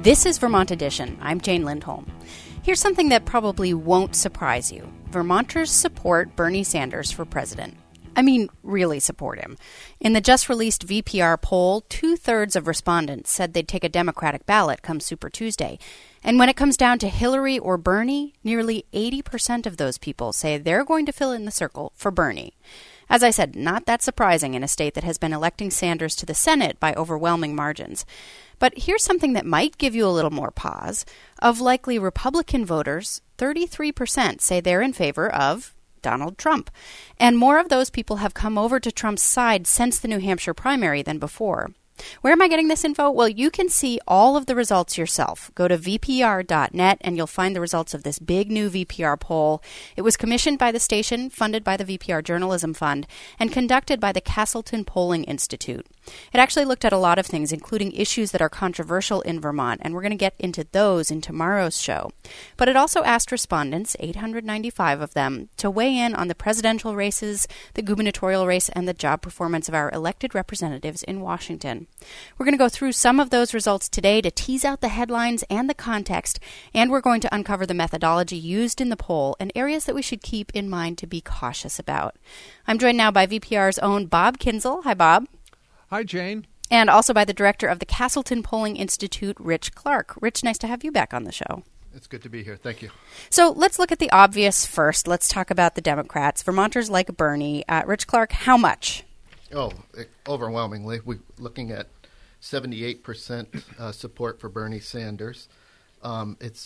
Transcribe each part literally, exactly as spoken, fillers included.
This is Vermont Edition. I'm Jane Lindholm. Here's something that probably won't surprise you. Vermonters support Bernie Sanders for president. I mean, really support him. In the just-released V P R poll, two-thirds of respondents said they'd take a Democratic ballot come Super Tuesday. And when it comes down to Hillary or Bernie, nearly eighty percent of those people say they're going to fill in the circle for Bernie. As I said, not that surprising in a state that has been electing Sanders to the Senate by overwhelming margins. But here's something that might give you a little more pause. Of likely Republican voters, thirty-three percent say they're in favor of Donald Trump. And more of those people have come over to Trump's side since the New Hampshire primary than before. Where am I getting this info? Well, you can see all of the results yourself. Go to V P R dot net and you'll find the results of this big new V P R poll. It was commissioned by the station, funded by the V P R Journalism Fund, and conducted by the Castleton Polling Institute. It actually looked at a lot of things, including issues that are controversial in Vermont, and we're going to get into those in tomorrow's show. But it also asked respondents, eight hundred ninety-five of them, to weigh in on the presidential races, the gubernatorial race, and the job performance of our elected representatives in Washington. We're going to go through some of those results today to tease out the headlines and the context, and we're going to uncover the methodology used in the poll and areas that we should keep in mind to be cautious about. I'm joined now by V P R's own Bob Kinzel. Hi, Bob. Hi, Jane. And also by the director of the Castleton Polling Institute, Rich Clark. Rich, nice to have you back on the show. It's good to be here. Thank you. So let's look at the obvious first. Let's talk about the Democrats. Vermonters like Bernie. Uh, Rich Clark, how much? Oh, overwhelmingly. We're looking at seventy-eight percent uh, support for Bernie Sanders. Um, it's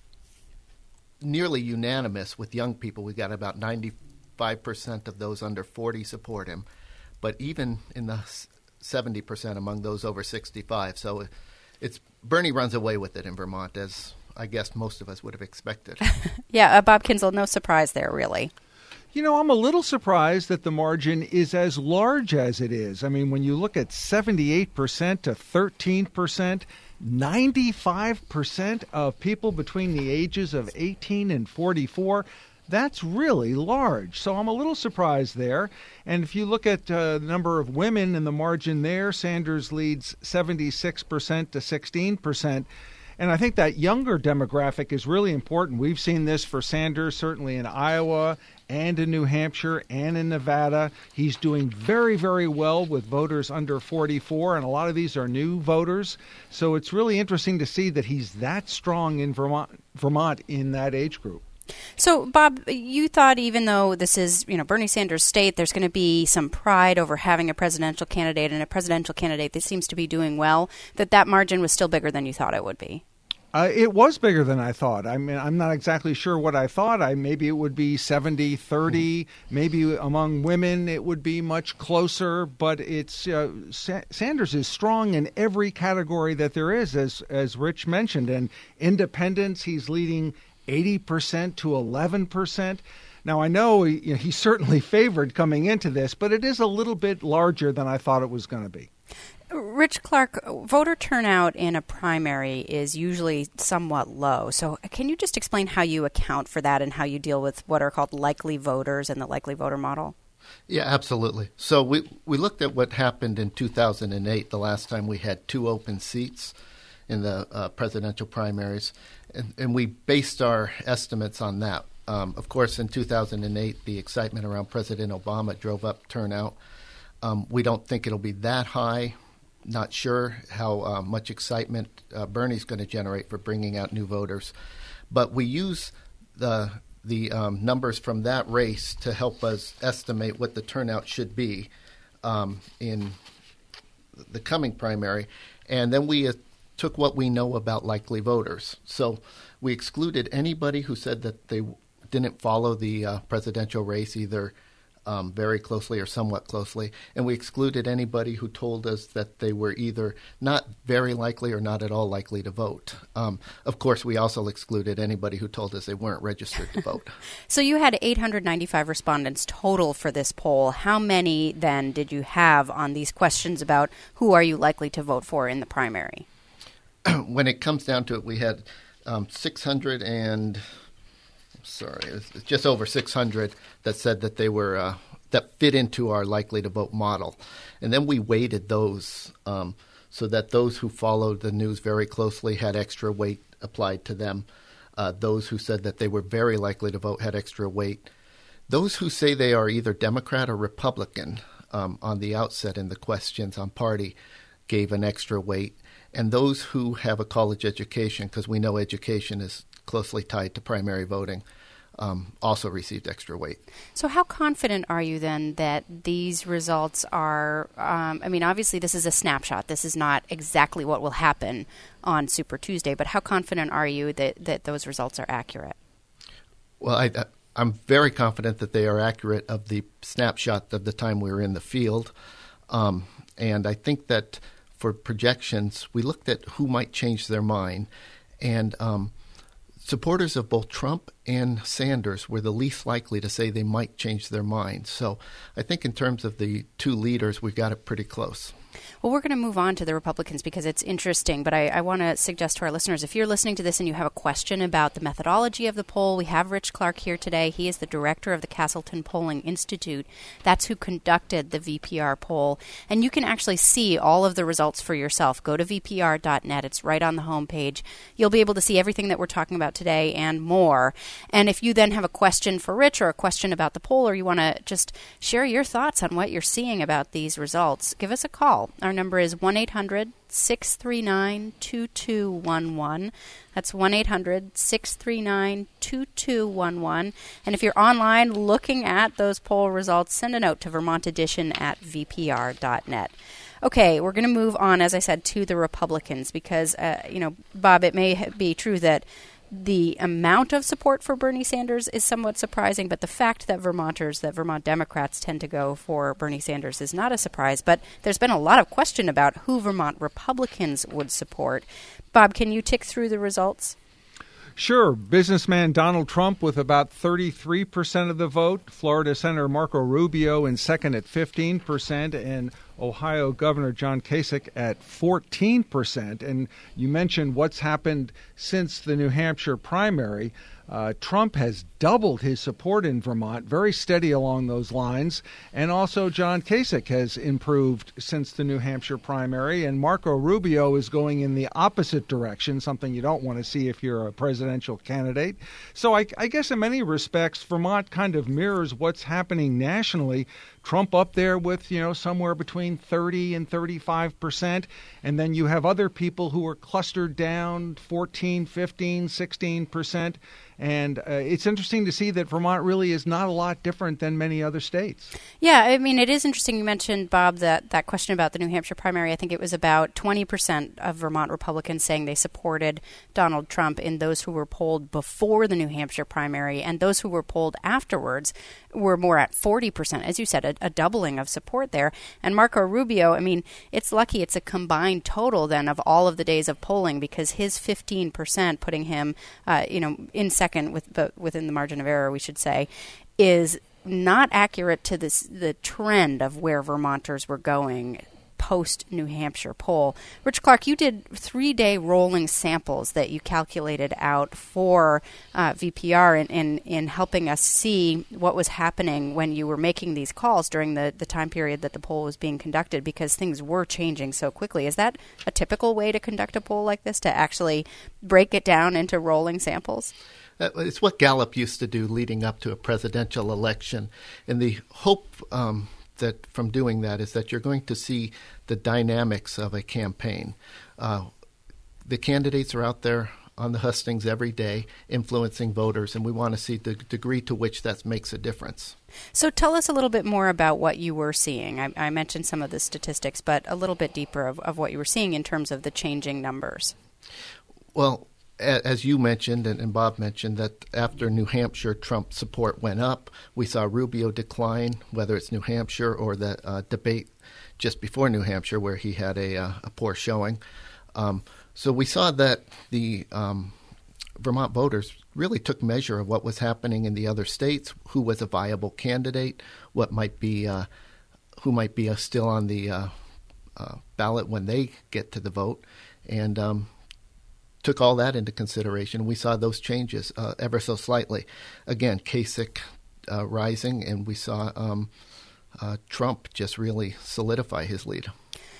nearly unanimous with young people. We got about ninety-five percent of those under forty support him. But even in the seventy percent among those over sixty-five. So it's Bernie runs away with it in Vermont, as I guess most of us would have expected. yeah, uh, Bob Kinzel, no surprise there, really. You know, I'm a little surprised that the margin is as large as it is. I mean, when you look at seventy-eight percent to thirteen percent, ninety-five percent of people between the ages of eighteen and forty-four, that's really large. So I'm a little surprised there. And if you look at uh, the number of women in the margin there, Sanders leads seventy-six percent to sixteen percent. And I think that younger demographic is really important. We've seen this for Sanders, certainly in Iowa and in New Hampshire and in Nevada. He's doing very, very well with voters under forty-four, and a lot of these are new voters. So it's really interesting to see that he's that strong in Vermont, Vermont in that age group. So, Bob, you thought even though this is, you know, Bernie Sanders' state, there's going to be some pride over having a presidential candidate and a presidential candidate that seems to be doing well, that that margin was still bigger than you thought it would be. Uh, it was bigger than I thought. I mean, I'm not exactly sure what I thought. I maybe it would be seventy thirty. Maybe among women it would be much closer. But it's uh, Sa- Sanders is strong in every category that there is, as as Rich mentioned. And independents, he's leading eighty percent to eleven percent. Now, I know he, you know, he's certainly favored coming into this, but it is a little bit larger than I thought it was going to be. Rich Clark, voter turnout in a primary is usually somewhat low. So can you just explain how you account for that and how you deal with what are called likely voters and the likely voter model? Yeah, absolutely. So we, we looked at what happened in two thousand eight, the last time we had two open seats in the uh, presidential primaries, and, and we based our estimates on that. Um, of course, in two thousand eight, the excitement around President Obama drove up turnout. Um, we don't think it'll be that high. Not sure how uh, much excitement uh, Bernie's going to generate for bringing out new voters. But we use the the um, numbers from that race to help us estimate what the turnout should be um, in the coming primary. And then we uh, took what we know about likely voters. So we excluded anybody who said that they didn't follow the uh, presidential race either Um, very closely or somewhat closely, and we excluded anybody who told us that they were either not very likely or not at all likely to vote. Um, of course, we also excluded anybody who told us they weren't registered to vote. So you had eight hundred ninety-five respondents total for this poll. How many then did you have on these questions about who are you likely to vote for in the primary? When it comes down to it, we had um, six hundred and... Sorry, it's just over six hundred that said that they were uh, that fit into our likely to vote model, and then we weighted those um, so that those who followed the news very closely had extra weight applied to them. Uh, those who said that they were very likely to vote had extra weight. Those who say they are either Democrat or Republican um, on the outset in the questions on party gave an extra weight. And those who have a college education, because we know education is closely tied to primary voting, um, also received extra weight. So how confident are you then that these results are, um, I mean, obviously this is a snapshot. This is not exactly what will happen on Super Tuesday, but how confident are you that, that those results are accurate? Well, I, I'm very confident that they are accurate of the snapshot of the time we were in the field. Um, and I think that for projections, we looked at who might change their mind. And um, supporters of both Trump and Sanders were the least likely to say they might change their mind. So I think in terms of the two leaders, we got it pretty close. Well, we're going to move on to the Republicans because it's interesting, but I, I want to suggest to our listeners, if you're listening to this and you have a question about the methodology of the poll, we have Rich Clark here today. He is the director of the Castleton Polling Institute. That's who conducted the V P R poll. And you can actually see all of the results for yourself. Go to V P R dot net. It's right on the homepage. You'll be able to see everything that we're talking about today and more. And if you then have a question for Rich or a question about the poll, or you want to just share your thoughts on what you're seeing about these results, give us a call. Our number is one eight hundred six three nine two two one one. That's one eight hundred six three nine two two one one. And if you're online looking at those poll results, send a note to Vermont Edition at V P R dot net. Okay, we're going to move on, as I said, to the Republicans because, uh, you know, Bob, it may be true that the amount of support for Bernie Sanders is somewhat surprising, but the fact that Vermonters, that Vermont Democrats tend to go for Bernie Sanders is not a surprise. But there's been a lot of question about who Vermont Republicans would support. Bob, can you tick through the results? Sure. Businessman Donald Trump with about thirty-three percent of the vote. Florida Senator Marco Rubio in second at fifteen percent. And Ohio Governor John Kasich at fourteen percent. And you mentioned what's happened since the New Hampshire primary. Uh, Trump has doubled his support in Vermont, very steady along those lines. And also John Kasich has improved since the New Hampshire primary. And Marco Rubio is going in the opposite direction, something you don't want to see if you're a presidential candidate. So I, I guess in many respects, Vermont kind of mirrors what's happening nationally. Trump up there with, you know, somewhere between thirty and thirty-five percent. And then you have other people who are clustered down fourteen, fifteen, sixteen percent. And uh, it's interesting to see that Vermont really is not a lot different than many other states. Yeah, I mean, it is interesting. You mentioned, Bob, that, that question about the New Hampshire primary. I think it was about twenty percent of Vermont Republicans saying they supported Donald Trump in those who were polled before the New Hampshire primary. And those who were polled afterwards were more at forty percent. As you said, a, a doubling of support there. And Marco Rubio, I mean, it's lucky it's a combined total then of all of the days of polling because his fifteen percent, putting him, uh, you know, in second with the, within the margin of error, we should say, is not accurate to this the trend of where Vermonters were going post-New Hampshire poll. Rich Clark, you did three-day rolling samples that you calculated out for uh, V P R in, in, in helping us see what was happening when you were making these calls during the, the time period that the poll was being conducted because things were changing so quickly. Is that a typical way to conduct a poll like this, to actually break it down into rolling samples? It's what Gallup used to do leading up to a presidential election. And the hope um, that from doing that is that you're going to see the dynamics of a campaign. Uh, the candidates are out there on the hustings every day, influencing voters, and we want to see the degree to which that makes a difference. So tell us a little bit more about what you were seeing. I, I mentioned some of the statistics, but a little bit deeper of, of what you were seeing in terms of the changing numbers. Well, as you mentioned and Bob mentioned, that after New Hampshire, Trump support went up. We saw Rubio decline, whether it's New Hampshire or the uh, debate just before New Hampshire where he had a, uh, a poor showing. Um, so we saw that the um, Vermont voters really took measure of what was happening in the other states, who was a viable candidate, what might be, uh, who might be uh, still on the uh, uh, ballot when they get to the vote, and um, took all that into consideration. We saw those changes uh, ever so slightly. Again, Kasich uh, rising, and we saw um, uh, Trump just really solidify his lead.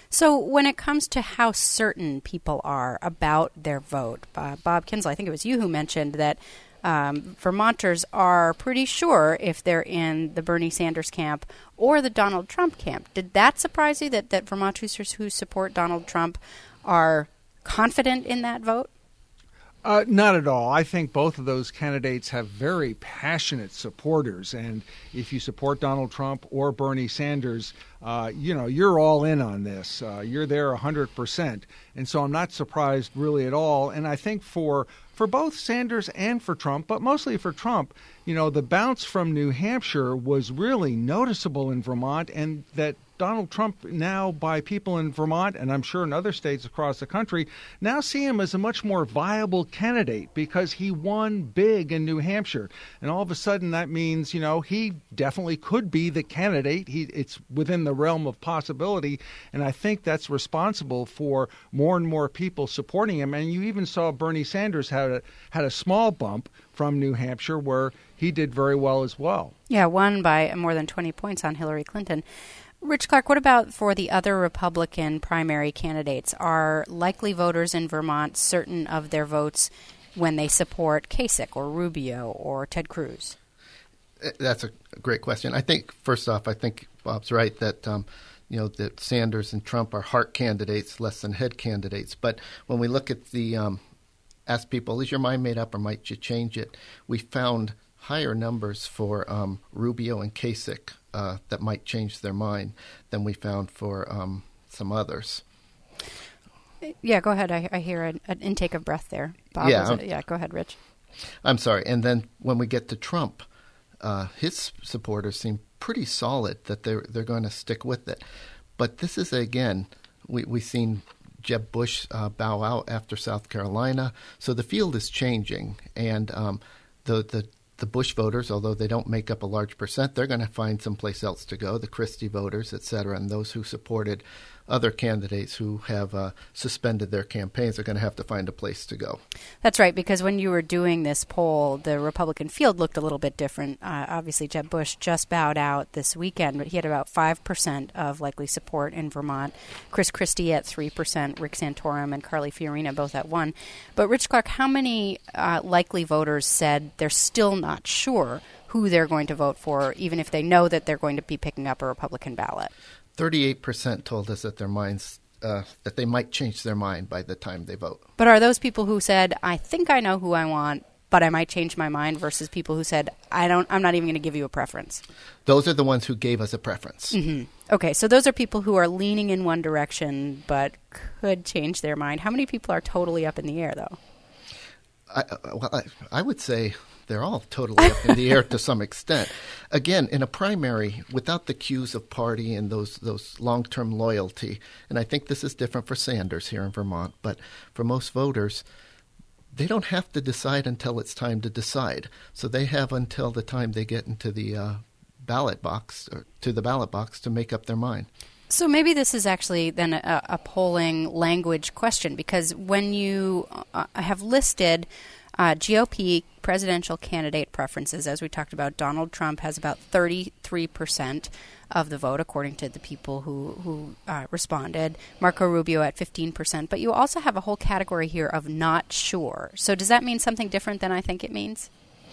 So when it comes to how certain people are about their vote, uh, Bob Kinzel, I think it was you who mentioned that um, Vermonters are pretty sure if they're in the Bernie Sanders camp or the Donald Trump camp. Did that surprise you, that, that Vermonters who support Donald Trump are confident in that vote? Uh, not at all. I think both of those candidates have very passionate supporters. And if you support Donald Trump or Bernie Sanders, uh, you know, you're all in on this. Uh, you're there one hundred percent. And so I'm not surprised really at all. And I think for for both Sanders and for Trump, but mostly for Trump, you know, the bounce from New Hampshire was really noticeable in Vermont, and that Donald Trump now, by people in Vermont, and I'm sure in other states across the country, now see him as a much more viable candidate because he won big in New Hampshire. And all of a sudden that means, you know, he definitely could be the candidate. He, it's within the realm of possibility. And I think that's responsible for more and more people supporting him. And you even saw Bernie Sanders had a, had a small bump from New Hampshire where he did very well as well. Yeah, won by more than twenty points on Hillary Clinton. Rich Clark, what about for the other Republican primary candidates? Are likely voters in Vermont certain of their votes when they support Kasich or Rubio or Ted Cruz? That's a great question. I think, first off, I think Bob's right that, um, you know, that Sanders and Trump are heart candidates less than head candidates. But when we look at the, um, ask people, is your mind made up or might you change it? We found higher numbers for um, Rubio and Kasich uh, that might change their mind than we found for um, some others. Yeah, go ahead. I, I hear an, an intake of breath there. Bob, yeah, it, yeah, go ahead, Rich. I'm sorry. And then when we get to Trump, uh, his supporters seem pretty solid that they're they're going to stick with it. But this is, again, we, we've seen Jeb Bush uh, bow out after South Carolina. So the field is changing. And um, the, the the Bush voters, although they don't make up a large percent, they're going to find someplace else to go, the Christie voters, et cetera, and those who supported other candidates who have uh, suspended their campaigns are going to have to find a place to go. That's right, because when you were doing this poll, the Republican field looked a little bit different. Uh, obviously, Jeb Bush just bowed out this weekend, but he had about five percent of likely support in Vermont. Chris Christie at three percent, Rick Santorum and Carly Fiorina both at one. But Rich Clark, how many uh, likely voters said they're still not sure who they're going to vote for, even if they know that they're going to be picking up a Republican ballot? thirty-eight percent told us that their minds uh, that they might change their mind by the time they vote. But are those people who said, I think I know who I want, but I might change my mind, versus people who said, I don't, I'm not even going to give you a preference? Those are the ones who gave us a preference. Mm-hmm. Okay, so those are people who are leaning in one direction but could change their mind. How many people are totally up in the air, though? I, well, I, I would say they're all totally up in the air to some extent. Again, in a primary, without the cues of party and those those long-term loyalty, and I think this is different for Sanders here in Vermont, but for most voters, they don't have to decide until it's time to decide. So they have until the time they get into the uh, ballot box or to the ballot box to make up their mind. So maybe this is actually then a, a polling language question, because when you uh, have listed uh, G O P presidential candidate preferences, as we talked about, Donald Trump has about thirty-three percent of the vote, according to the people who, who uh, responded. Marco Rubio at fifteen percent. But you also have a whole category here of not sure. So does that mean something different than I think it means?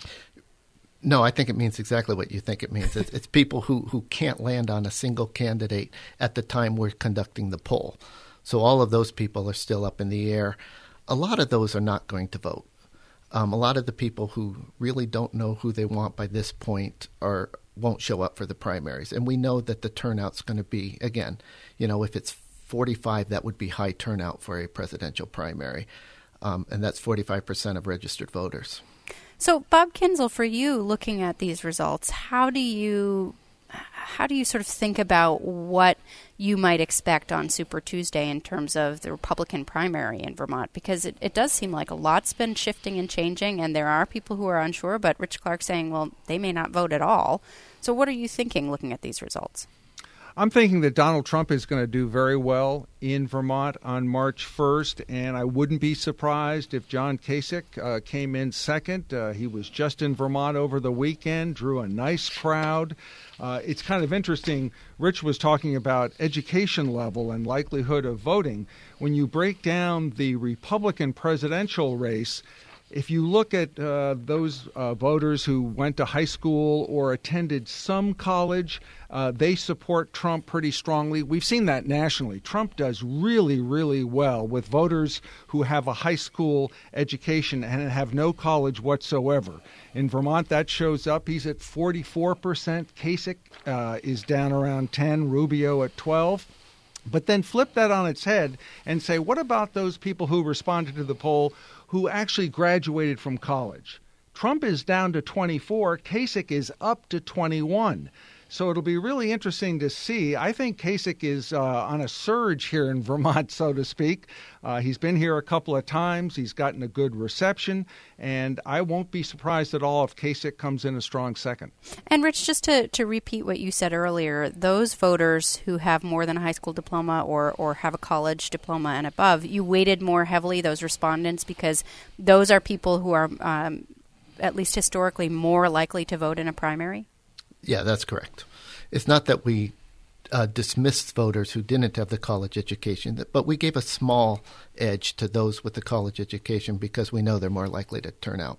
No, I think it means exactly what you think it means. It's, it's people who, who can't land on a single candidate at the time we're conducting the poll. So all of those people are still up in the air. A lot of those are not going to vote. Um, a lot of the people who really don't know who they want by this point are won't show up for the primaries. And we know that the turnout's going to be, again, you know, if it's forty-five, that would be high turnout for a presidential primary. Um, and that's forty-five percent of registered voters. So, Bob Kinzel, for you, looking at these results, how do you how do you sort of think about what you might expect on Super Tuesday in terms of the Republican primary in Vermont? Because it, it does seem like a lot's been shifting and changing, and there are people who are unsure, but Rich Clark saying, well, they may not vote at all. So what are you thinking looking at these results? I'm thinking that Donald Trump is going to do very well in Vermont on March first, and I wouldn't be surprised if John Kasich uh, came in second. Uh, he was just in Vermont over the weekend, drew a nice crowd. Uh, it's kind of interesting. Rich was talking about education level and likelihood of voting. When you break down the Republican presidential race, if you look at uh, those uh, voters who went to high school or attended some college, uh, they support Trump pretty strongly. We've seen that nationally. Trump does really, really well with voters who have a high school education and have no college whatsoever. In Vermont, that shows up. He's at forty-four percent. Kasich uh, is down around ten, Rubio at twelve. But then flip that on its head and say, what about those people who responded to the poll who actually graduated from college? Trump is down to twenty-four. Kasich is up to twenty-one. So it'll be really interesting to see. I think Kasich is uh, on a surge here in Vermont, so to speak. Uh, he's been here a couple of times. He's gotten a good reception. And I won't be surprised at all if Kasich comes in a strong second. And Rich, just to, to repeat what you said earlier, those voters who have more than a high school diploma or, or have a college diploma and above, you weighted more heavily those respondents because those are people who are, um, at least historically, more likely to vote in a primary? Yeah, that's correct. It's not that we uh, dismissed voters who didn't have the college education, but we gave a small edge to those with the college education because we know they're more likely to turn out.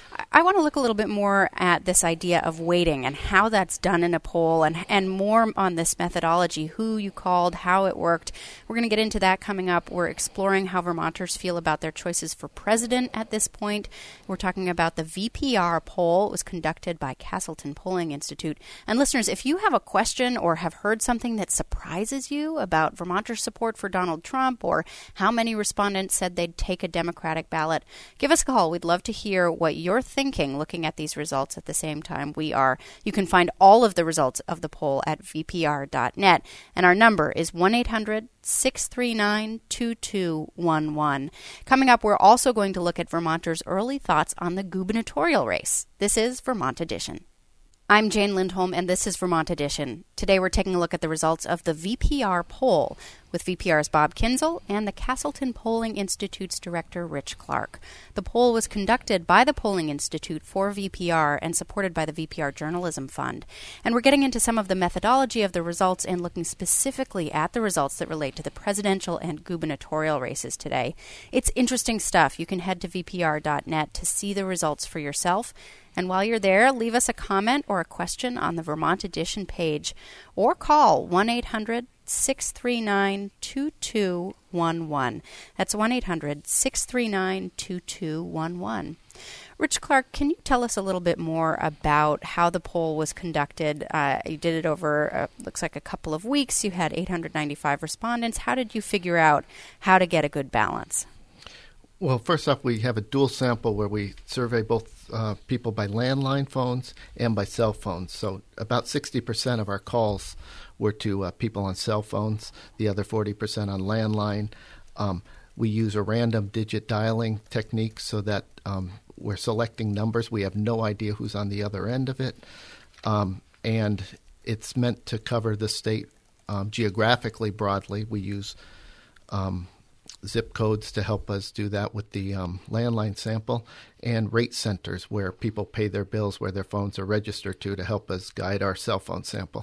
I want to look a little bit more at this idea of weighting and how that's done in a poll and, and more on this methodology, who you called, how it worked. We're going to get into that coming up. We're exploring how Vermonters feel about their choices for president at this point. We're talking about the V P R poll. It was conducted by Castleton Polling Institute. And listeners, if you have a question or have heard something that surprises you about Vermonters' support for Donald Trump or how many respondents said they'd take a Democratic ballot, give us a call. We'd love to hear what you're thinking looking at these results at the same time we are. You can find all of the results of the poll at v p r dot net, and our number is one eight hundred six three nine two two one one. Coming up, we're also going to look at Vermonters' early thoughts on the gubernatorial race. This is Vermont Edition. I'm Jane Lindholm, and this is Vermont Edition. Today we're taking a look at the results of the V P R poll with V P R's Bob Kinzel and the Castleton Polling Institute's director, Rich Clark. The poll was conducted by the Polling Institute for V P R and supported by the V P R Journalism Fund. And we're getting into some of the methodology of the results and looking specifically at the results that relate to the presidential and gubernatorial races today. It's interesting stuff. You can head to v p r dot net to see the results for yourself. And while you're there, leave us a comment or a question on the Vermont Edition page or call one eight hundred six three nine two two one one. That's one eight hundred six three nine two two one one. Rich Clark, can you tell us a little bit more about how the poll was conducted? Uh, you did it over, uh, looks like a couple of weeks. You had eight hundred ninety-five respondents. How did you figure out how to get a good balance? Well, first off, we have a dual sample where we survey both uh, people by landline phones and by cell phones. So about sixty percent of our calls were to uh, people on cell phones, the other forty percent on landline. Um, we use a random digit dialing technique so that um, we're selecting numbers. We have no idea who's on the other end of it. Um, and it's meant to cover the state um, geographically broadly. We use um, zip codes to help us do that with the um, landline sample, and rate centers where people pay their bills, where their phones are registered to, to help us guide our cell phone sample.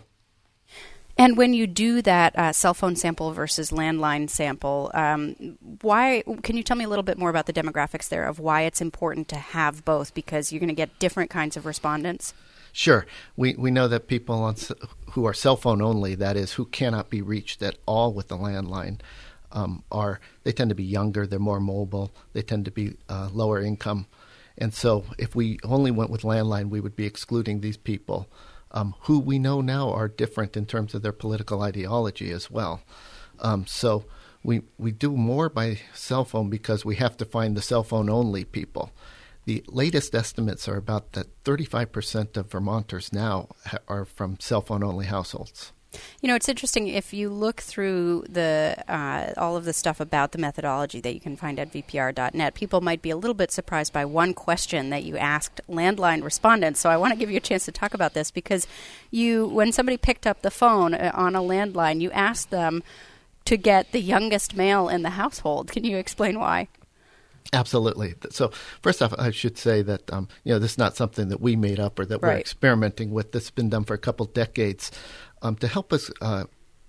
And when you do that uh, cell phone sample versus landline sample, um, why? Can you tell me a little bit more about the demographics there of why it's important to have both? Because you're going to get different kinds of respondents. Sure. We we know that people on, who are cell phone only, that is, who cannot be reached at all with the landline, um, are they tend to be younger, they're more mobile, they tend to be uh, lower income. And so if we only went with landline, we would be excluding these people um, who we know now are different in terms of their political ideology as well. Um, so we we do more by cell phone because we have to find the cell phone only people. The latest estimates are about that thirty-five percent of Vermonters now ha- are from cell phone only households. You know, it's interesting. If you look through the uh, all of the stuff about the methodology that you can find at V P R dot net, people might be a little bit surprised by one question that you asked landline respondents. So I want to give you a chance to talk about this because you, when somebody picked up the phone on a landline, you asked them to get the youngest male in the household. Can you explain why? Absolutely. So first off, I should say that um, you know this is not something that we made up or that we're right. experimenting with. This has been done for a couple decades um, to help us uh,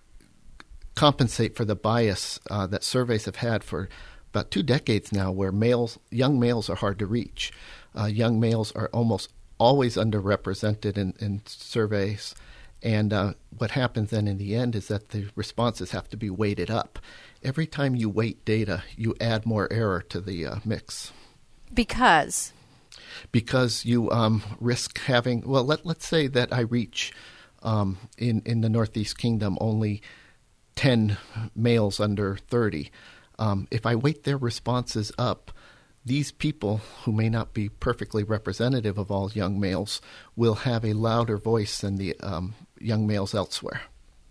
compensate for the bias uh, that surveys have had for about two decades now, where males, young males, are hard to reach. Uh, young males are almost always underrepresented in, in surveys. And uh, what happens then in the end is that the responses have to be weighted up. Every time you weight data, you add more error to the uh, mix. Because? Because you um, risk having, well, let, let's say that I reach um, in, in the Northeast Kingdom only ten males under thirty. Um, if I weight their responses up, these people, who may not be perfectly representative of all young males, will have a louder voice than the um, young males elsewhere.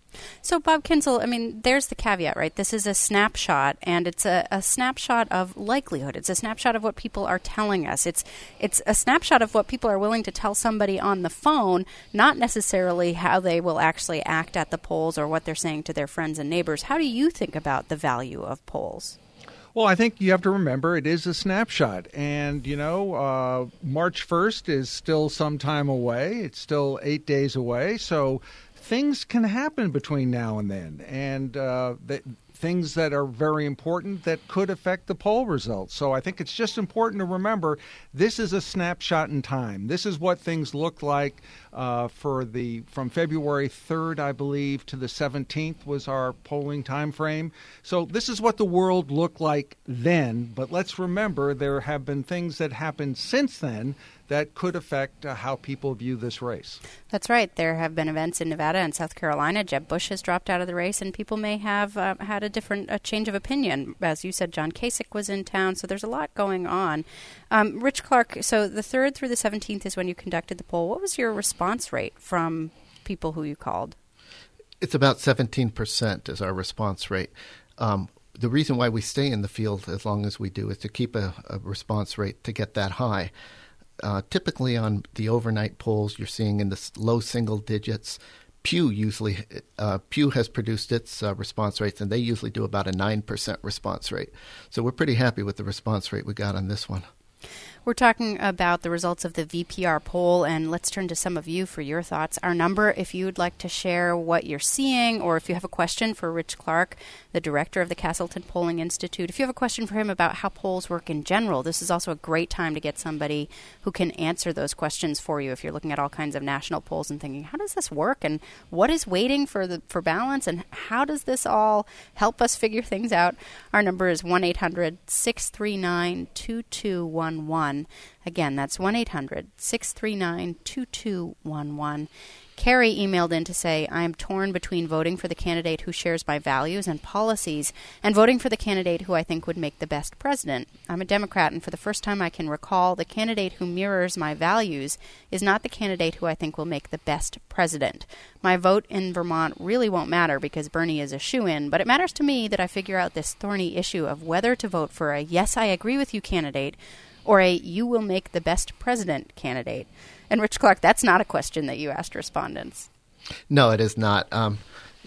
So, Bob Kinzel, I mean, there's the caveat, right? This is a snapshot, and it's a, a snapshot of likelihood. It's a snapshot of what people are telling us. It's it's a snapshot of what people are willing to tell somebody on the phone, not necessarily how they will actually act at the polls or what they're saying to their friends and neighbors. How do you think about the value of polls? Well, I think you have to remember it is a snapshot. And, you know, uh, March first is still some time away. It's still eight days away. So things can happen between now and then. And uh, th- things that are very important that could affect the poll results. So I think it's just important to remember this is a snapshot in time. This is what things look like uh, for the from February third, I believe, to the seventeenth was our polling time frame. So this is what the world looked like then. But let's remember there have been things that happened since then that could affect uh, how people view this race. That's right. There have been events in Nevada and South Carolina. Jeb Bush has dropped out of the race, and people may have uh, had a different a change of opinion. As you said, John Kasich was in town, so there's a lot going on. Um, Rich Clark, so the third through the seventeenth is when you conducted the poll. What was your response rate from people who you called? It's about seventeen percent is our response rate. Um, the reason why we stay in the field as long as we do is to keep a, a response rate to get that high. Uh, typically on the overnight polls, you're seeing in the low single digits. Pew usually, uh, Pew has produced its uh, response rates, and they usually do about a nine percent response rate. So we're pretty happy with the response rate we got on this one. We're talking about the results of the V P R poll, and let's turn to some of you for your thoughts. Our number, if you would like to share what you're seeing, or if you have a question for Rich Clark, the director of the Castleton Polling Institute, if you have a question for him about how polls work in general, this is also a great time to get somebody who can answer those questions for you if you're looking at all kinds of national polls and thinking, how does this work, and what is waiting for the for balance, and how does this all help us figure things out? Our number is one eight hundred six three nine two two one one. Again, that's one eight hundred six three nine two two one one. Carrie emailed in to say, I am torn between voting for the candidate who shares my values and policies and voting for the candidate who I think would make the best president. I'm a Democrat, and for the first time I can recall, the candidate who mirrors my values is not the candidate who I think will make the best president. My vote in Vermont really won't matter because Bernie is a shoo-in, but it matters to me that I figure out this thorny issue of whether to vote for a yes, I agree with you candidate or a you will make the best president candidate. And Rich Clark, that's not a question that you asked respondents. No, it is not. Um,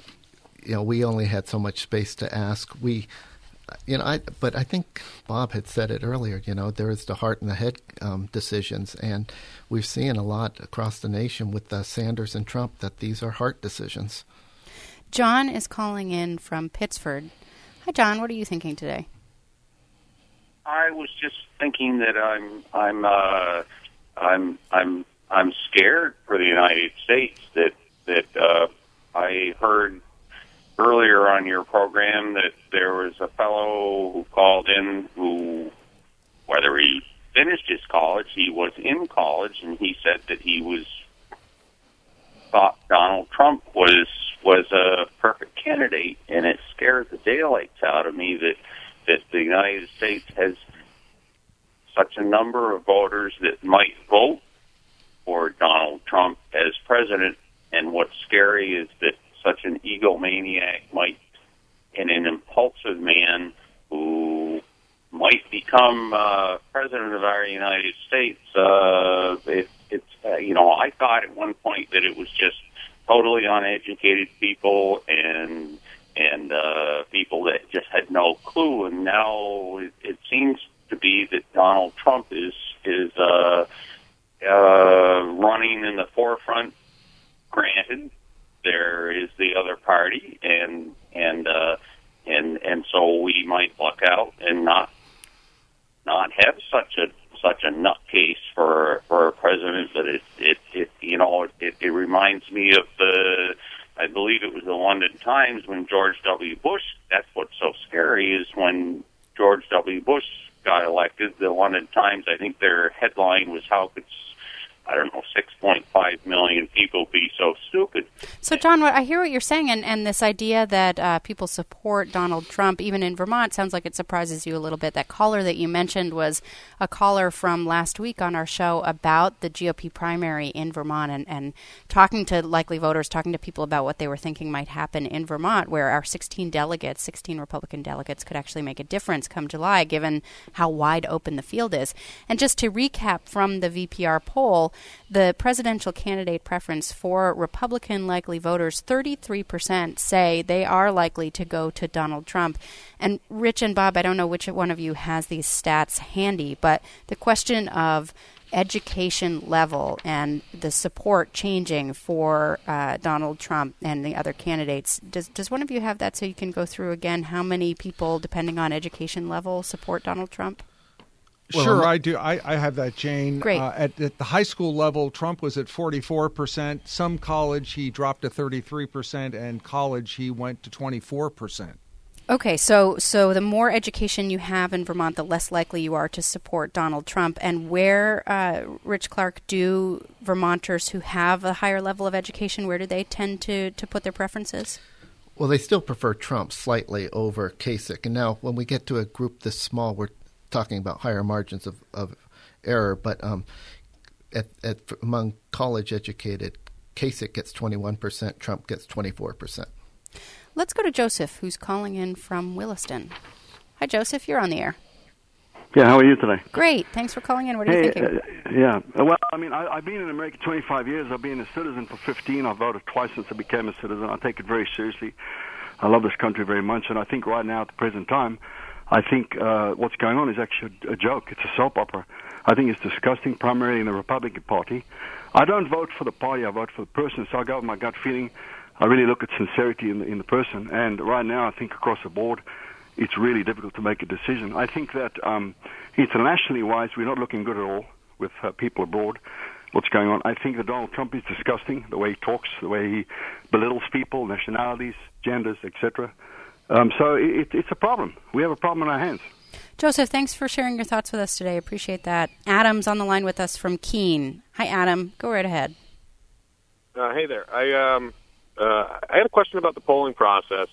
you know, we only had so much space to ask. We, you know, I, but I think Bob had said it earlier, you know, there is the heart and the head um, decisions. And we've seen a lot across the nation with uh, Sanders and Trump that these are heart decisions. John is calling in from Pittsford. Hi, John. What are you thinking today? I was just thinking that I'm, I'm, uh, I'm, I'm, I'm scared for the United States. That that uh, I heard earlier on your program that there was a fellow who called in who, whether he finished his college, he was in college, and he said that he was thought Donald Trump was was a perfect candidate, and it scared the daylights out of me that that the United States has such a number of voters that might vote for Donald Trump as president, and what's scary is that such an egomaniac might, and an impulsive man who might become uh, president of our United States. Uh, it, it's uh, you know, I thought at one point that it was just totally uneducated people and and uh, people that just had no clue, and now it, it seems to be that Donald Trump is is uh, uh, running in the forefront. Granted, there is the other party, and and uh, and and so we might luck out and not not have such a such a nutcase for for a president. But it it, it you know it, it reminds me of the, I believe it was the London Times when George W. Bush. That's what's so scary is when George W. Bush got elected. The London Times, I think their headline was, "How could I don't know, six point five million people be so stupid?" So, John, what I hear what you're saying, and, and this idea that uh, people support Donald Trump, even in Vermont, sounds like it surprises you a little bit. That caller that you mentioned was a caller from last week on our show about the G O P primary in Vermont, and, and talking to likely voters, talking to people about what they were thinking might happen in Vermont, where our sixteen delegates, sixteen Republican delegates, could actually make a difference come July, given how wide open the field is. And just to recap from the V P R poll, the presidential candidate preference for Republican likely voters, thirty-three percent say they are likely to go to Donald Trump. And Rich and Bob, I don't know which one of you has these stats handy, but the question of education level and the support changing for uh, Donald Trump and the other candidates, does, does one of you have that so you can go through again how many people, depending on education level, support Donald Trump? Well, sure, I do. I, I have that, Jane. Great. Uh, at, at the high school level, Trump was at forty-four percent. Some college, he dropped to thirty-three percent, and college, he went to twenty-four percent. Okay, so so the more education you have in Vermont, the less likely you are to support Donald Trump. And where, uh, Rich Clark, do Vermonters who have a higher level of education, where do they tend to, to put their preferences? Well, they still prefer Trump slightly over Kasich. And now when we get to a group this small, we're talking about higher margins of, of error, but um, at, at, among college-educated, Kasich gets twenty-one percent, Trump gets twenty-four percent. Let's go to Joseph, who's calling in from Williston. Hi, Joseph. You're on the air. Yeah, how are you today? Great. Thanks for calling in. What are hey, you thinking? Uh, yeah. Well, I mean, I, I've been in America twenty-five years. I've been a citizen for fifteen. I've voted twice since I became a citizen. I take it very seriously. I love this country very much, and I think right now, at the present time, I think uh, what's going on is actually a joke. It's a soap opera. I think it's disgusting, primarily in the Republican Party. I don't vote for the party. I vote for the person, so I go with my gut feeling. I really look at sincerity in the, in the person, and right now I think across the board it's really difficult to make a decision. I think that um, internationally wise we're not looking good at all with uh, people abroad, what's going on. I think that Donald Trump is disgusting, the way he talks, the way he belittles people, nationalities, genders, et cetera. Um, so it, it's a problem. We have a problem on our hands. Joseph, thanks for sharing your thoughts with us today. Appreciate that. Adam's on the line with us from Keene. Hi, Adam. Go right ahead. Uh, hey there. I um uh, I had a question about the polling process.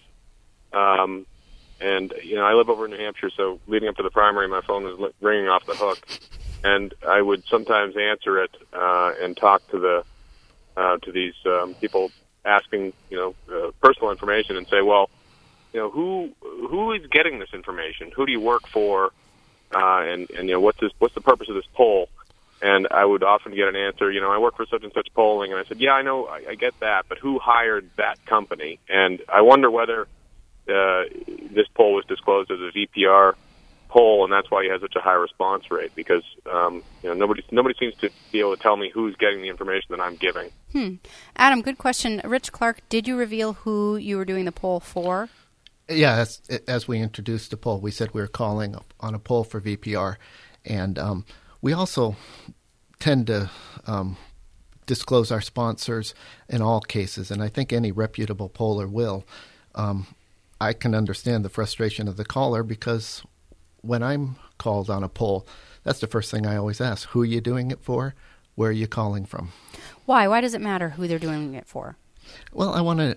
Um, and you know, I live over in New Hampshire, so leading up to the primary, my phone was ringing off the hook, and I would sometimes answer it uh, and talk to the uh, to these um, people asking you know uh, personal information and say, well, you know, who who is getting this information? Who do you work for? Uh, and and you know, what's this, what's the purpose of this poll? And I would often get an answer, you know, I work for such and such polling. And I said, yeah, I know, I, I get that, but who hired that company? And I wonder whether uh, this poll was disclosed as a V P R poll, and that's why you have such a high response rate, because um, you know nobody nobody seems to be able to tell me who's getting the information that I'm giving. Hmm. Adam, good question. Rich Clark, did you reveal who you were doing the poll for? Yeah, as, as we introduced the poll, we said we were calling on a poll for V P R, and um, we also tend to um, disclose our sponsors in all cases, and I think any reputable poller will. Um, I can understand the frustration of the caller, because when I'm called on a poll, that's the first thing I always ask. Who are you doing it for? Where are you calling from? Why? Why does it matter who they're doing it for? Well, I want to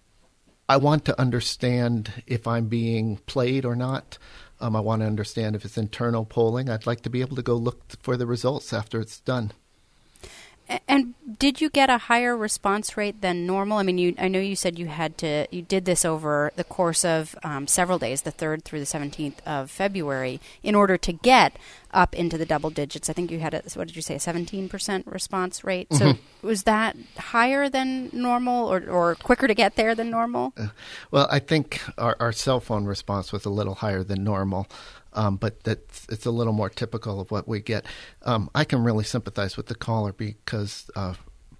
I want to understand if I'm being played or not. Um, I want to understand if it's internal polling. I'd like to be able to go look for the results after it's done. And did you get a higher response rate than normal? I mean, you, I know you said you had to, you did this over the course of um, several days, the third through the seventeenth of February, in order to get up into the double digits. I think you had a, what did you say, a seventeen percent response rate? Mm-hmm. So was that higher than normal or, or quicker to get there than normal? Uh, well, I think our, our cell phone response was a little higher than normal. Um, but that's, it's a little more typical of what we get. Um, I can really sympathize with the caller because uh,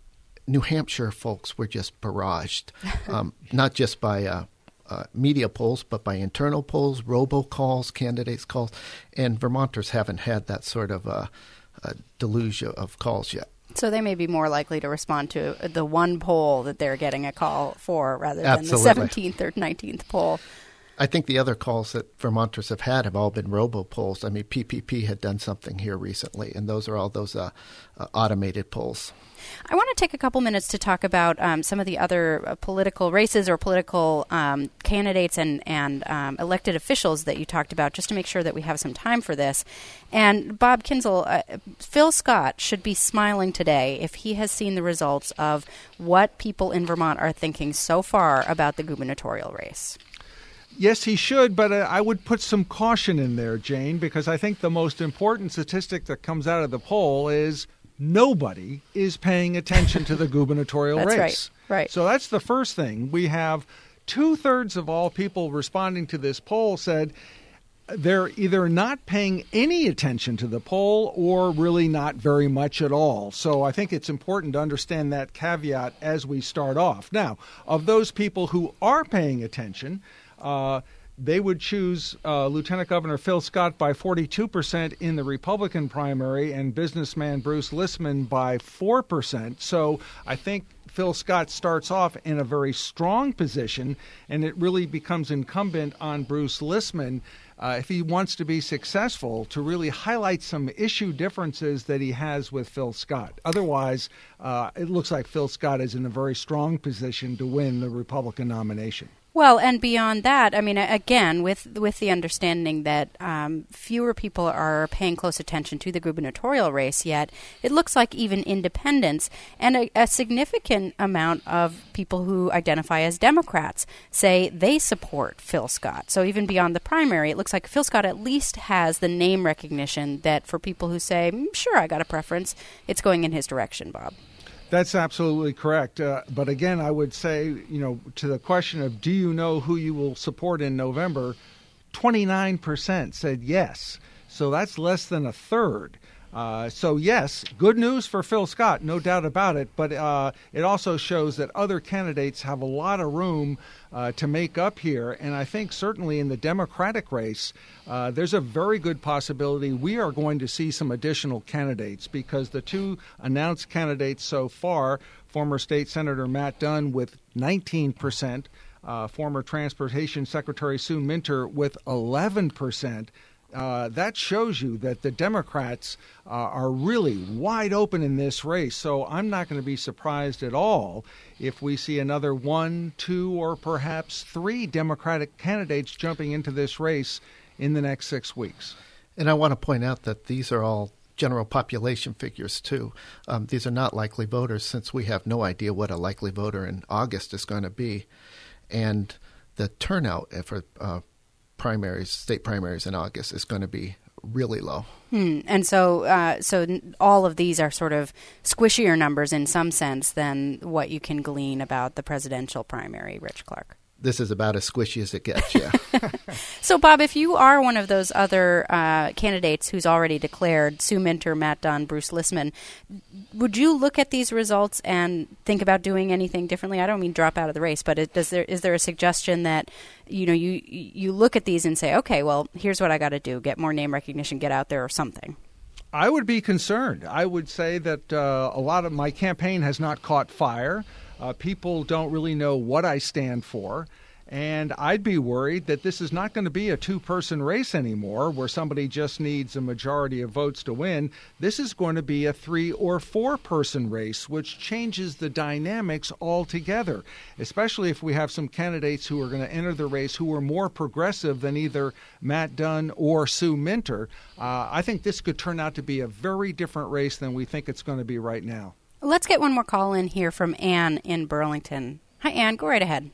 New Hampshire folks were just barraged, um, not just by uh, uh, media polls, but by internal polls, robocalls, candidates' calls, and Vermonters haven't had that sort of uh, uh, deluge of calls yet. So they may be more likely to respond to the one poll that they're getting a call for rather than Absolutely. the seventeenth or nineteenth poll. I think the other calls that Vermonters have had have all been robo-polls. I mean, P P P had done something here recently, and those are all those uh, uh, automated polls. I want to take a couple minutes to talk about um, some of the other uh, political races or political um, candidates and, and um, elected officials that you talked about, just to make sure that we have some time for this. And Bob Kinzel, uh, Phil Scott should be smiling today if he has seen the results of what people in Vermont are thinking so far about the gubernatorial race. Yes, he should, but uh, I would put some caution in there, Jane, because I think the most important statistic that comes out of the poll is nobody is paying attention to the gubernatorial that's race. Right, right. So that's the first thing. We have two-thirds of all people responding to this poll said they're either not paying any attention to the poll or really not very much at all. So I think it's important to understand that caveat as we start off. Now, of those people who are paying attention, Uh, they would choose uh, Lieutenant Governor Phil Scott by forty-two percent in the Republican primary and businessman Bruce Listman by four percent. So I think Phil Scott starts off in a very strong position, and it really becomes incumbent on Bruce Listman, uh, if he wants to be successful, to really highlight some issue differences that he has with Phil Scott. Otherwise, uh, it looks like Phil Scott is in a very strong position to win the Republican nomination. Well, and beyond that, I mean, again, with with the understanding that um, fewer people are paying close attention to the gubernatorial race yet, it looks like even independents and a, a significant amount of people who identify as Democrats say they support Phil Scott. So even beyond the primary, it looks like Phil Scott at least has the name recognition that for people who say, mm, sure, I got a preference, it's going in his direction, Bob. That's absolutely correct. Uh, but again, I would say, you know, to the question of do you know who you will support in November, twenty-nine percent said yes. So that's less than a third. Uh, so, yes, good news for Phil Scott, no doubt about it. But uh, it also shows that other candidates have a lot of room uh, to make up here. And I think certainly in the Democratic race, uh, there's a very good possibility we are going to see some additional candidates because the two announced candidates so far, former State Senator Matt Dunn with nineteen percent, uh, former Transportation Secretary Sue Minter with eleven percent, Uh, that shows you that the Democrats uh, are really wide open in this race. So I'm not going to be surprised at all if we see another one, two, or perhaps three Democratic candidates jumping into this race in the next six weeks. And I want to point out that these are all general population figures, too. Um, these are not likely voters since we have no idea what a likely voter in August is going to be. And the turnout for uh, primaries, state primaries in August is going to be really low. Hmm. And so uh, so all of these are sort of squishier numbers in some sense than what you can glean about the presidential primary, Rich Clark. This is about as squishy as it gets, yeah. So, Bob, if you are one of those other uh, candidates who's already declared, Sue Minter, Matt Dunn, Bruce Listman, would you look at these results and think about doing anything differently? I don't mean drop out of the race, but it, does there is there a suggestion that you know you you look at these and say, okay, well, here's what I got to do: get more name recognition, get out there, or something? I would be concerned. I would say that uh, a lot of my campaign has not caught fire. Uh, people don't really know what I stand for. And I'd be worried that this is not going to be a two-person race anymore where somebody just needs a majority of votes to win. This is going to be a three- or four-person race, which changes the dynamics altogether, especially if we have some candidates who are going to enter the race who are more progressive than either Matt Dunn or Sue Minter. Uh, I think this could turn out to be a very different race than we think it's going to be right now. Let's get one more call in here from Ann in Burlington. Hi, Ann. Go right ahead.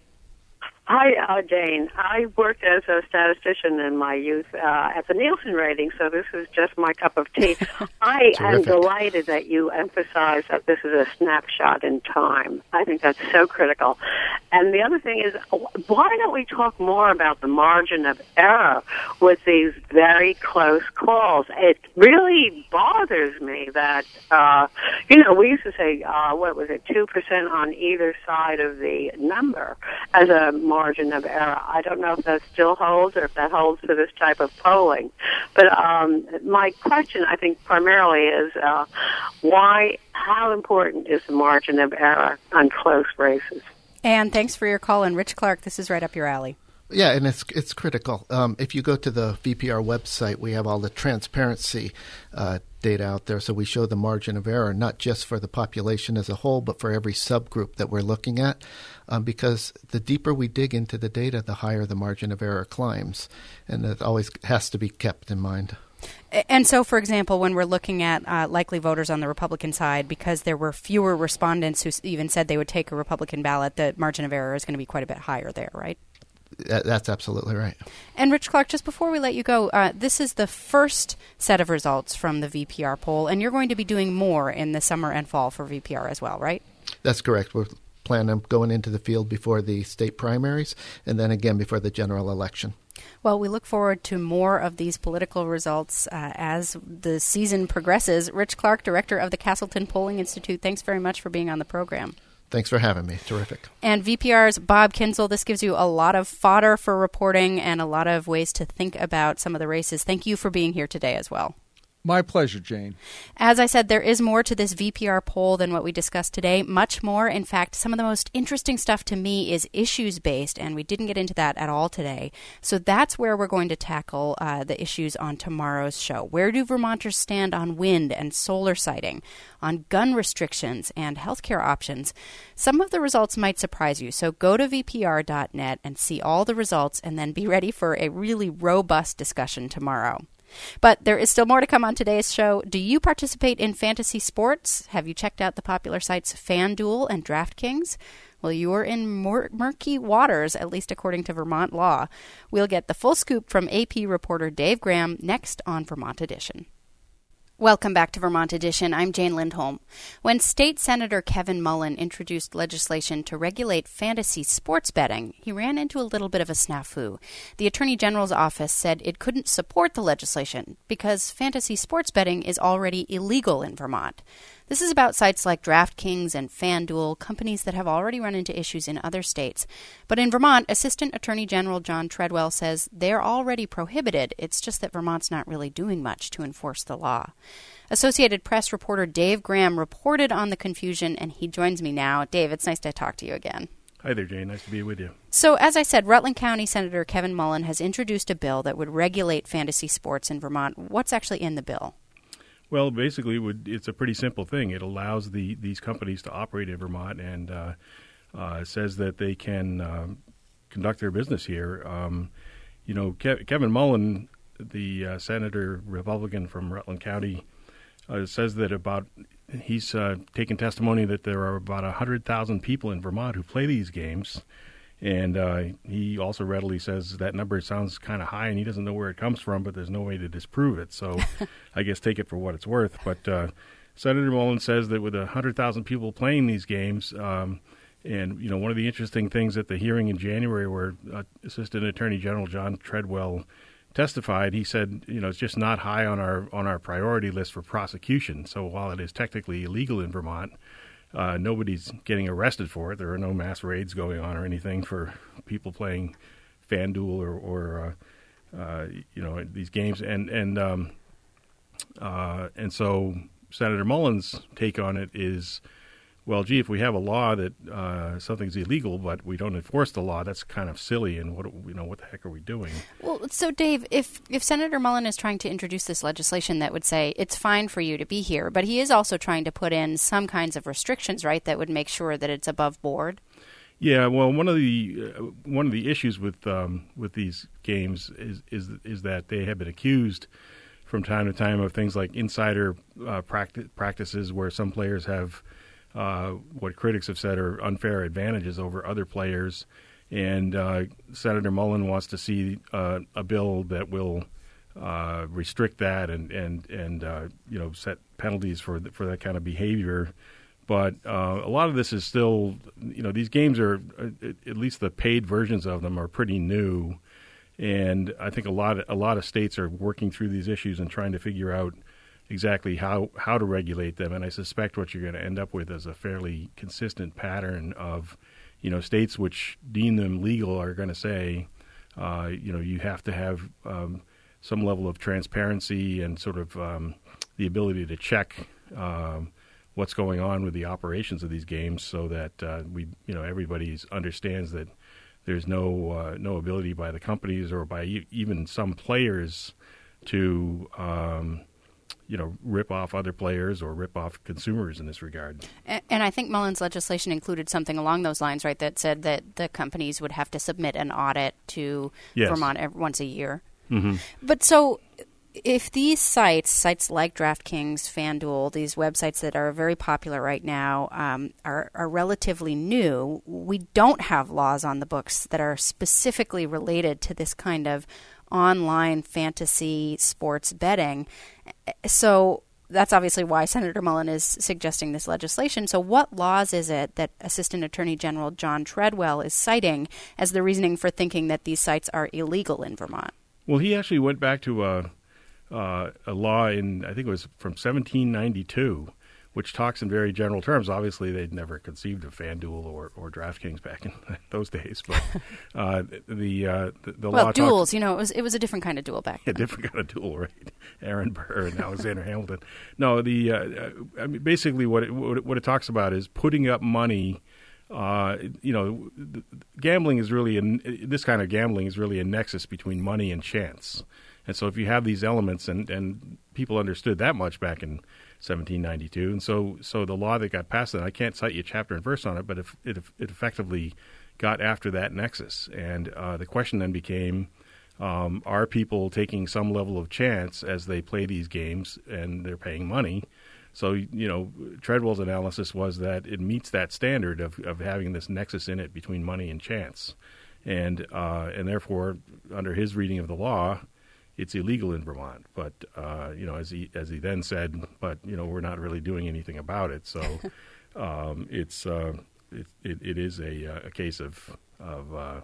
Hi, uh, Jane. I worked as a statistician in my youth uh, at the Nielsen rating, so this is just my cup of tea. I am delighted that you emphasize that this is a snapshot in time. I think that's so critical. And the other thing is, why don't we talk more about the margin of error with these very close calls? It really bothers me that, uh, you know, we used to say, uh, what was it, two percent on either side of the number as a margin of error. I don't know if that still holds or if that holds for this type of polling. But um, my question, I think, primarily is uh, why, how important is the margin of error on close races? And thanks for your call. And Rich Clark, this is right up your alley. Yeah, and it's it's critical. Um, if you go to the V P R website, we have all the transparency uh, data out there. So we show the margin of error, not just for the population as a whole, but for every subgroup that we're looking at. Um, because the deeper we dig into the data, the higher the margin of error climbs. And it always has to be kept in mind. And so, for example, when we're looking at uh, likely voters on the Republican side, because there were fewer respondents who even said they would take a Republican ballot, the margin of error is going to be quite a bit higher there, right? That's absolutely right. And Rich Clark, just before we let you go, uh, this is the first set of results from the V P R poll, and you're going to be doing more in the summer and fall for V P R as well, right? That's correct. We're planning on going into the field before the state primaries and then again before the general election. Well, we look forward to more of these political results uh, as the season progresses. Rich Clark, director of the Castleton Polling Institute, thanks very much for being on the program. Thanks for having me. Terrific. And V P R's Bob Kinzel, this gives you a lot of fodder for reporting and a lot of ways to think about some of the races. Thank you for being here today as well. My pleasure, Jane. As I said, there is more to this V P R poll than what we discussed today. Much more. In fact, some of the most interesting stuff to me is issues-based, and we didn't get into that at all today. So that's where we're going to tackle uh, the issues on tomorrow's show. Where do Vermonters stand on wind and solar siting, on gun restrictions and healthcare options? Some of the results might surprise you, so go to V P R dot net and see all the results, and then be ready for a really robust discussion tomorrow. But there is still more to come on today's show. Do you participate in fantasy sports? Have you checked out the popular sites FanDuel and DraftKings? Well, you're in mur- murky waters, at least according to Vermont law. We'll get the full scoop from A P reporter Dave Graham next on Vermont Edition. Welcome back to Vermont Edition. I'm Jane Lindholm. When State Senator Kevin Mullen introduced legislation to regulate fantasy sports betting, he ran into a little bit of a snafu. The Attorney General's office said it couldn't support the legislation because fantasy sports betting is already illegal in Vermont. This is about sites like DraftKings and FanDuel, companies that have already run into issues in other states. But in Vermont, Assistant Attorney General John Treadwell says they're already prohibited. It's just that Vermont's not really doing much to enforce the law. Associated Press reporter Dave Graham reported on the confusion, and he joins me now. Dave, it's nice to talk to you again. Hi there, Jane. Nice to be with you. So, as I said, Rutland County Senator Kevin Mullen has introduced a bill that would regulate fantasy sports in Vermont. What's actually in the bill? Well, basically, it would, it's a pretty simple thing. It allows the these companies to operate in Vermont and uh, uh, says that they can uh, conduct their business here. Um, you know, Ke- Kevin Mullen, the uh, senator Republican from Rutland County, uh, says that about he's uh, taken testimony that there are about one hundred thousand people in Vermont who play these games. And uh, he also readily says that number sounds kind of high, and he doesn't know where it comes from, but there's no way to disprove it. So I guess take it for what it's worth. But uh, Senator Mullen says that with one hundred thousand people playing these games, um, and, you know, one of the interesting things at the hearing in January where uh, Assistant Attorney General John Treadwell testified, he said, you know, it's just not high on our on our priority list for prosecution. So while it is technically illegal in Vermont, Uh, nobody's getting arrested for it. There are no mass raids going on or anything for people playing FanDuel or, or uh, uh, you know, these games. And and um, uh, and so Senator Mullen's take on it is, well, gee, if we have a law that uh, something's illegal but we don't enforce the law, that's kind of silly. And what you know, what the heck are we doing? Well, so Dave, if if Senator Mullen is trying to introduce this legislation that would say it's fine for you to be here, but he is also trying to put in some kinds of restrictions, right, that would make sure that it's above board. Yeah, well, one of the uh, one of the issues with um, with these games is is is that they have been accused from time to time of things like insider uh, practice, practices where some players have uh, what critics have said are unfair advantages over other players. And uh, Senator Mullen wants to see uh, a bill that will uh, restrict that and and and uh, you know set penalties for th- for that kind of behavior. But uh, a lot of this is still, you know, these games are, at least the paid versions of them are pretty new, and I think a lot of, a lot of states are working through these issues and trying to figure out exactly how, how to regulate them. And I suspect what you're going to end up with is a fairly consistent pattern of, you know, states which deem them legal are going to say, uh, you know, you have to have um, some level of transparency and sort of um, the ability to check um, what's going on with the operations of these games, so that uh, we, you know, everybody understands that there's no uh, no ability by the companies or by e- even some players to, um, you know, rip off other players or rip off consumers in this regard. And, and I think Mullen's legislation included something along those lines, right? That said that the companies would have to submit an audit to yes. Vermont every, once a year. Mm-hmm. But so, if these sites, sites like DraftKings, FanDuel, these websites that are very popular right now, um, are, are relatively new, we don't have laws on the books that are specifically related to this kind of online fantasy sports betting. So that's obviously why Senator Mullen is suggesting this legislation. So what laws is it that Assistant Attorney General John Treadwell is citing as the reasoning for thinking that these sites are illegal in Vermont? Well, he actually went back to a... Uh, a law in, I think it was from seventeen ninety-two, which talks in very general terms. Obviously, they'd never conceived of FanDuel or, or DraftKings back in those days. But uh, the, uh, the the well, law duels, talks, you know, it was it was a different kind of duel back then. A different kind of duel, right? Aaron Burr and Alexander Hamilton. No, the uh, I mean, basically what it, what it what it talks about is putting up money. Uh, you know, gambling is really a, this kind of gambling is really a nexus between money and chance. And so if you have these elements, and, and people understood that much back in seventeen ninety-two, and so so the law that got passed, and I can't cite you chapter and verse on it, but if it, it effectively got after that nexus. And uh, the question then became, um, are people taking some level of chance as they play these games and they're paying money? So, you know, Treadwell's analysis was that it meets that standard of, of having this nexus in it between money and chance. And uh, and therefore, under his reading of the law, it's illegal in Vermont. But, uh, you know, as he as he then said, but, you know, we're not really doing anything about it. So um, it's uh, it, it, it is a, a case of, of uh,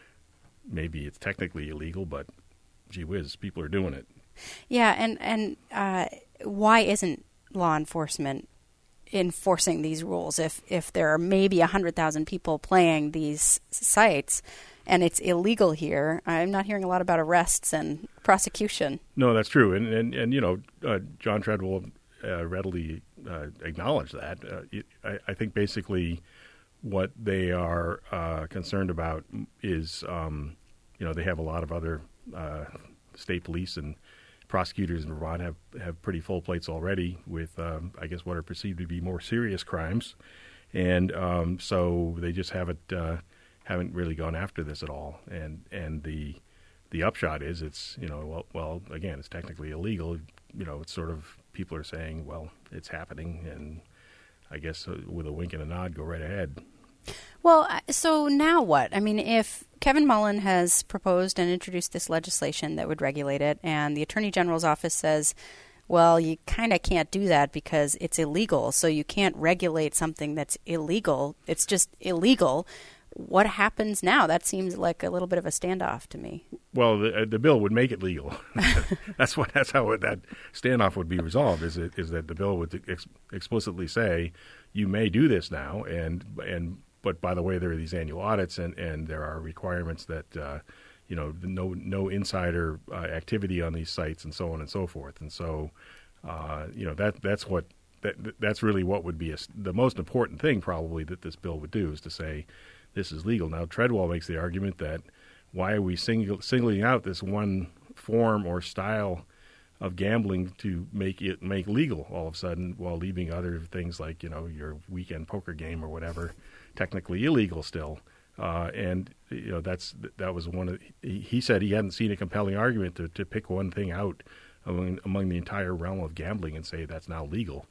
maybe it's technically illegal, but gee whiz, people are doing it. Yeah, and, and uh, why isn't law enforcement enforcing these rules if, if there are maybe one hundred thousand people playing these sites and it's illegal here? I'm not hearing a lot about arrests and prosecution. No, that's true. And, and, and you know, uh, John Treadwell uh, readily uh, acknowledged that. Uh, it, I, I think basically what they are uh, concerned about is, um, you know, they have a lot of other uh, state police and prosecutors in Vermont have, have pretty full plates already with, um, I guess, what are perceived to be more serious crimes. And um, so they just haven't uh, haven't really gone after this at all. And and the the upshot is it's, you know, well, well, again, it's technically illegal. You know, it's sort of, people are saying, well, it's happening. And I guess uh, with a wink and a nod, go right ahead. Well, so now what? I mean, if Kevin Mullen has proposed and introduced this legislation that would regulate it, and the Attorney General's office says, well, you kind of can't do that because it's illegal, so you can't regulate something that's illegal. It's just illegal. What happens now? That seems like a little bit of a standoff to me. Well, the, uh, the bill would make it legal. that's what. That's how it, that standoff would be resolved. Is it, is that the bill would ex- explicitly say you may do this now, and and but by the way, there are these annual audits, and, and there are requirements that uh, you know no no insider uh, activity on these sites, and so on and so forth. And so uh, you know that that's what that that's really what would be a, the most important thing probably that this bill would do, is to say this is legal. Now, Treadwell makes the argument that why are we single, singling out this one form or style of gambling to make it make legal all of a sudden, while leaving other things like, you know, your weekend poker game or whatever technically illegal still. Uh, and you know that's that was one of the, he said he hadn't seen a compelling argument to, to pick one thing out among among the entire realm of gambling and say that's now legal.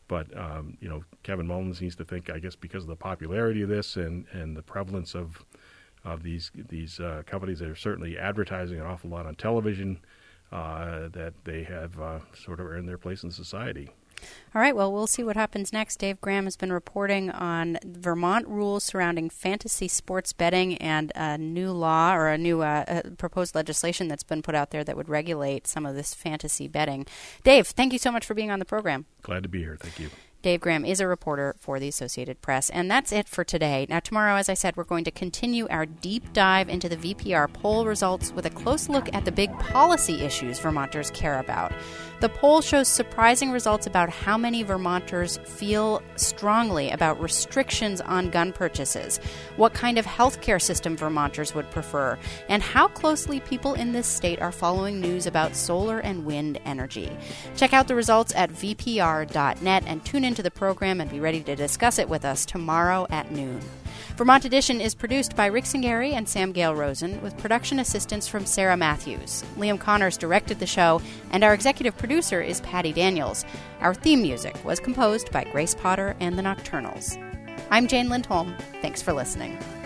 But um, you know, Kevin Mullins seems to think, I guess, because of the popularity of this and, and the prevalence of of these these uh, companies that are certainly advertising an awful lot on television, uh, that they have uh, sort of earned their place in society. All right, well, we'll see what happens next. Dave Graham has been reporting on Vermont rules surrounding fantasy sports betting and a new law or a new uh, uh, proposed legislation that's been put out there that would regulate some of this fantasy betting. Dave, thank you so much for being on the program. Glad to be here. Thank you. Dave Graham is a reporter for the Associated Press. And that's it for today. Now, tomorrow, as I said, we're going to continue our deep dive into the V P R poll results with a close look at the big policy issues Vermonters care about. The poll shows surprising results about how many Vermonters feel strongly about restrictions on gun purchases, what kind of health care system Vermonters would prefer, and how closely people in this state are following news about solar and wind energy. Check out the results at v p r dot net and tune into the program and be ready to discuss it with us tomorrow at noon. Vermont Edition is produced by Rick Singari and Sam Gale Rosen, with production assistance from Sarah Matthews. Liam Connors directed the show, and our executive producer is Patty Daniels. Our theme music was composed by Grace Potter and the Nocturnals. I'm Jane Lindholm. Thanks for listening.